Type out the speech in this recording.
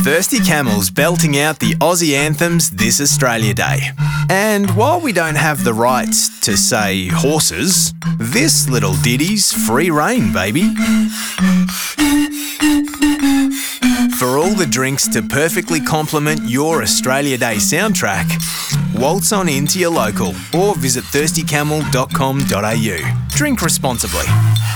Thirsty Camels belting out the Aussie anthems this Australia Day. And while we don't have the rights to say horses, this little ditty's free reign, baby. For all the drinks to perfectly complement your Australia Day soundtrack, waltz on into your local or visit thirstycamel.com.au. Drink responsibly.